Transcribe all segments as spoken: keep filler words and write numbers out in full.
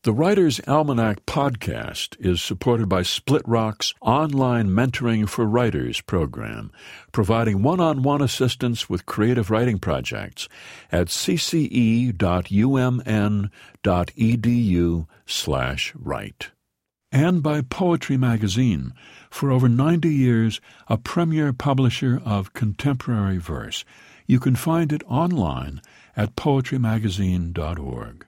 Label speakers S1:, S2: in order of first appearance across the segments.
S1: The Writer's Almanac podcast is supported by Split Rock's online Mentoring for Writers program, providing one-on-one assistance with creative writing projects at cce.umn.edu slash write. And by Poetry Magazine, for over ninety years, a premier publisher of contemporary verse. You can find it online at poetry magazine dot org.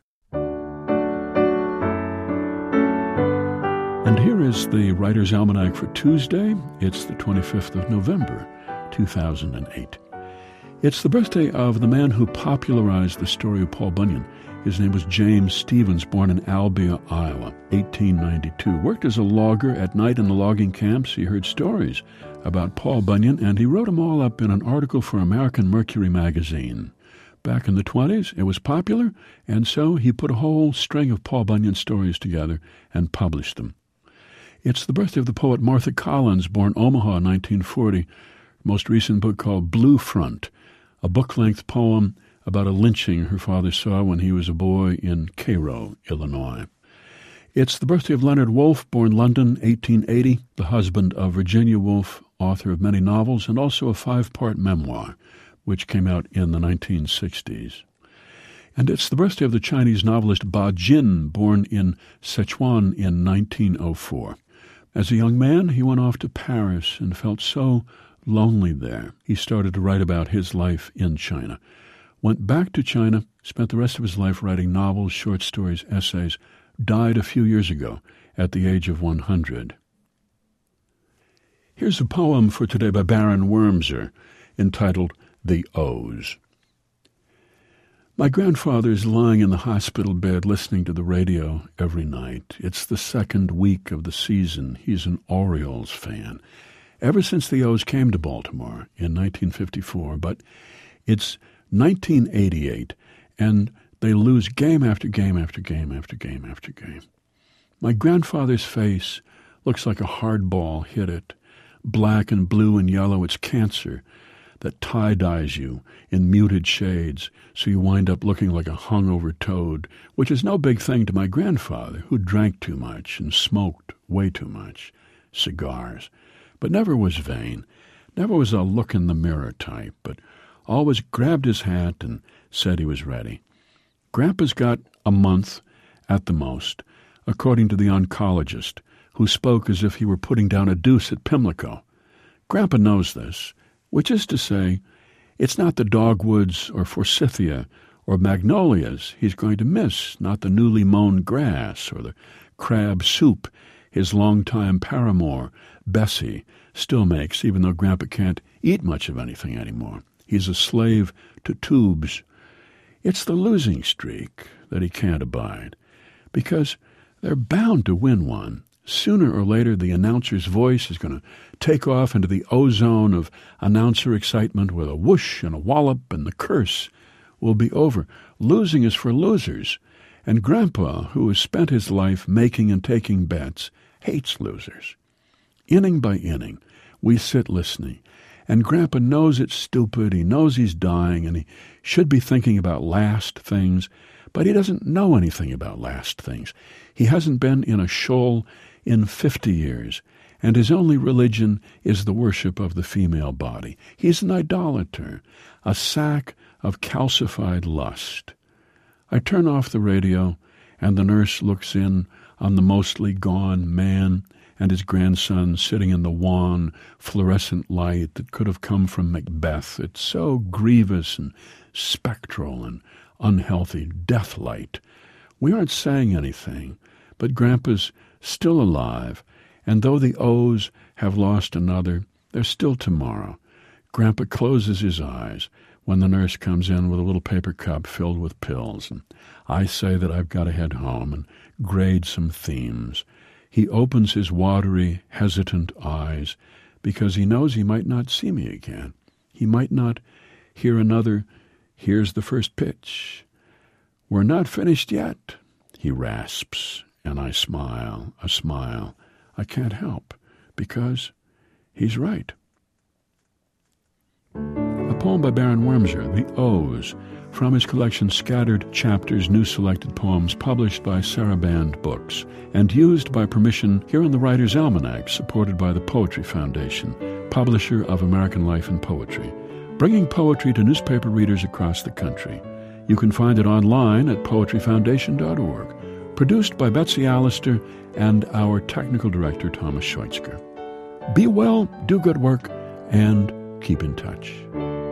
S1: And here is the Writer's Almanac for Tuesday. It's the twenty-fifth of November, two thousand eight. It's the birthday of the man who popularized the story of Paul Bunyan. His name was James Stevens, born in Albia, Iowa, eighteen ninety-two. Worked as a logger at night in the logging camps. He heard stories about Paul Bunyan, and he wrote them all up in an article for American Mercury magazine. Back in the twenties, it was popular, and so he put a whole string of Paul Bunyan stories together and published them. It's the birthday of the poet Martha Collins, born Omaha in nineteen forty. Most recent book called Blue Front, a book-length poem about a lynching her father saw when he was a boy in Cairo, Illinois. It's the birthday of Leonard Woolf, born London, eighteen eighty, the husband of Virginia Woolf, author of many novels, and also a five-part memoir, which came out in the nineteen sixties. And it's the birthday of the Chinese novelist Ba Jin, born in Sichuan in nineteen oh four. As a young man, he went off to Paris and felt so lonely there. He started to write about his life in China. Went back to China, spent the rest of his life writing novels, short stories, essays, died a few years ago at the age of one hundred. Here's a poem for today by Baron Wormser, entitled The O's. My grandfather's lying in the hospital bed listening to the radio every night. It's the second week of the season. He's an Orioles fan. Ever since the O's came to Baltimore in nineteen fifty-four, but it's nineteen eighty-eight, and they lose game after game after game after game after game. My grandfather's face looks like a hard ball hit it. Black and blue and yellow, it's cancer that tie-dyes you in muted shades, so you wind up looking like a hungover toad, which is no big thing to my grandfather, who drank too much and smoked way too much cigars, but never was vain, never was a look-in-the-mirror type, but always grabbed his hat and said he was ready. Grandpa's got a month at the most, according to the oncologist, who spoke as if he were putting down a deuce at Pimlico. Grandpa knows this, which is to say, it's not the dogwoods or forsythia or magnolias he's going to miss, not the newly mown grass or the crab soup his longtime paramour, Bessie, still makes, even though Grandpa can't eat much of anything anymore. He's a slave to tubes. It's the losing streak that he can't abide, because they're bound to win one. Sooner or later, the announcer's voice is going to take off into the ozone of announcer excitement with a whoosh and a wallop, and the curse will be over. Losing is for losers, and Grandpa, who has spent his life making and taking bets, hates losers. Inning by inning, we sit listening, and Grandpa knows it's stupid, he knows he's dying, and he should be thinking about last things, but he doesn't know anything about last things. He hasn't been in a shoal in fifty years, and his only religion is the worship of the female body. He's an idolater, a sack of calcified lust. I turn off the radio, and the nurse looks in on the mostly gone man and his grandson sitting in the wan, fluorescent light that could have come from Macbeth. It's so grievous and spectral and unhealthy, death light. We aren't saying anything, but Grandpa's still alive, and though the O's have lost another, there's still tomorrow. Grandpa closes his eyes when the nurse comes in with a little paper cup filled with pills, and I say that I've got to head home and grade some themes. He opens his watery, hesitant eyes because he knows he might not see me again. He might not hear another, "Here's the first pitch." "We're not finished yet," he rasps, and I smile, a smile I can't help, because he's right. A poem by Baron Wormser, The O's, from his collection Scattered Chapters, New Selected Poems, published by Saraband Books, and used by permission here in the Writer's Almanac, supported by the Poetry Foundation, publisher of American Life and Poetry, bringing poetry to newspaper readers across the country. You can find it online at poetry foundation dot org. Produced by Betsy Allister and our technical director, Thomas Schweitzger. Be well, do good work, and keep in touch.